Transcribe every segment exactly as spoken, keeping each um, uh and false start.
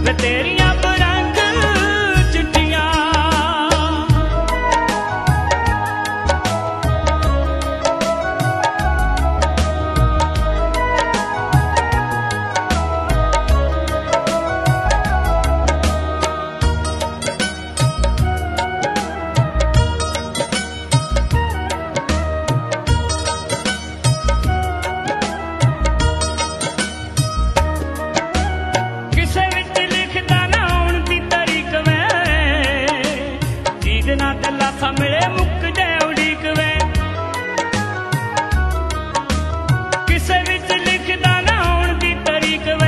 वे तेरियां रंग चिट्ठियां। मिले मुक जाए उड़ीक वे किसे विच लिखदा ना आउण दी तरीक वे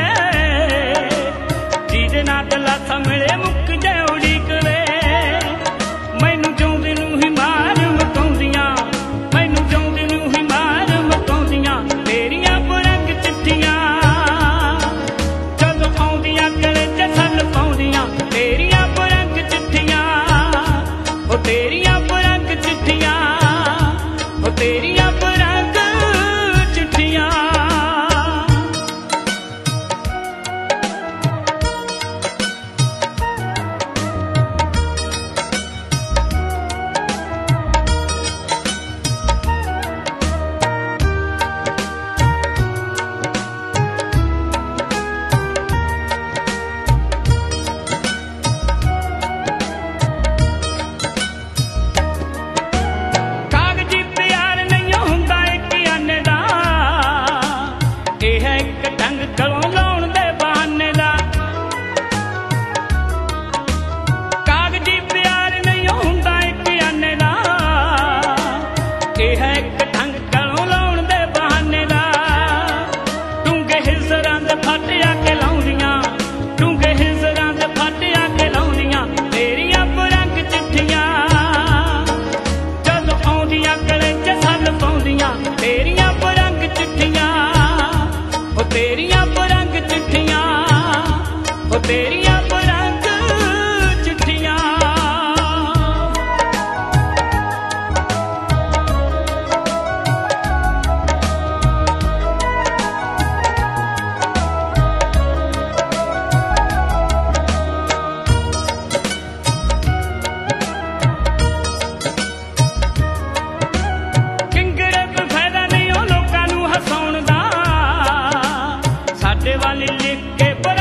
जीदे ना दलासा मिले मुक जाए उड़ीक वे मैनू जिउंदे नूं ही मार मकाउंदियां मैनू जिउंदे नूं ही मार मकाउंदियां तेरियां रंग चिट्ठियां जदों आउंदियां गले च सल पाउंदियां तेरियां रंग चिट्ठियां ओ तेरियां तेरियां रंग चिट्ठियां। गलों लाउण दे बहाने दा कागजी प्यार नहीं हुंदा इक आने दा इह है इक ढंग गलों लाउण दे बहाने दा डूंगे हिजरां दे फट आके लाउंदियां डूंगे हिजरां दे फट आके लाउंदियां तेरियां रंग चिट्ठियां जदों आउंदियां गले च सल पाउंदियां तेरियां रंग चिट्ठियां ओ तेरियां रंग चिट्ठियां ओ तेरियां रंग चिट्ठियां। किंगरे कोई फायदा नहीं ओ लोकां नूं हसाउण दा साडे वाली लिख के